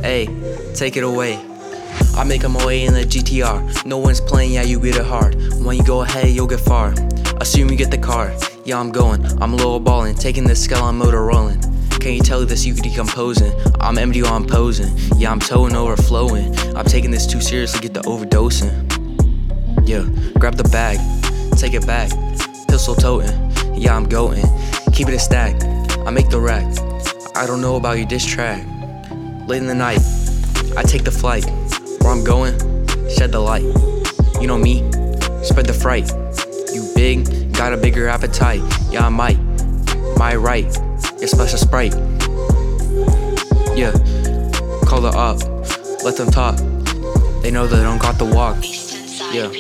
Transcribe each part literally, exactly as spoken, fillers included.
Hey, take it away. I make 'em away in the G T R. No one's playing, yeah, you get it hard. When you go ahead, you'll get far. Assume you get the car. Yeah, I'm going. I'm low balling, taking this skeleton motor rolling. Can you tell this you could decomposing? I'm empty while I'm posing. Yeah, I'm towing, overflowing. I'm taking this too seriously, get the overdosing. Yeah, grab the bag, take it back. Pistol toting. Yeah, I'm going. Keep it a stack. I make the rack. I don't know about your diss track. Late in the night, I take the flight. Where I'm going, shed the light. You know me, spread the fright. You big, got a bigger appetite. Yeah, I might, my right. Your special sprite. Yeah, call her up, let them talk. They know they don't got the walk. Yeah,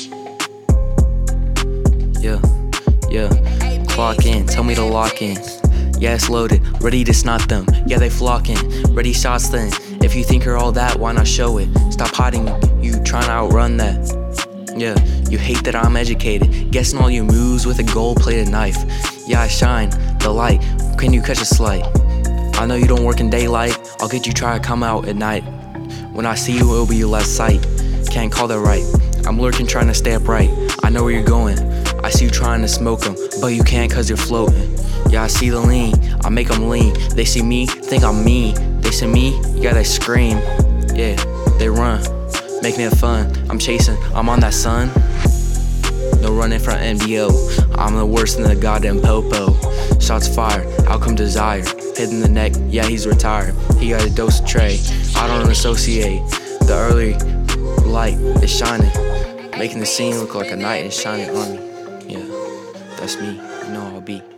yeah, yeah. Clock in, tell me to lock in. Yeah, it's loaded, ready to snot them. Yeah, they flocking, ready shots then. If you think you're all that, why not show it? Stop hiding, you trying to outrun that. Yeah, you hate that I'm educated. Guessing all your moves with a gold-plated knife. Yeah, I shine, the light. Can you catch a slight? I know you don't work in daylight. I'll get you try to come out at night. When I see you, it'll be your last sight. Can't call that right. I'm lurking, trying to stay upright. I know where you're going. I see you trying to smoke them, but you can't cause you're floating. Yeah, I see the lean. I make them lean. They see me, think I'm mean. They see me, yeah, they scream. Yeah, they run, making it fun. I'm chasing, I'm on that sun. No running from N B O. I'm the worst in the goddamn popo. Shots fired, outcome desired. Hit in the neck, yeah, he's retired. He got a dose of Trey. I don't associate. The early light is shining, making the scene look like a knight is shining on me. Yeah, that's me. You know I'll be.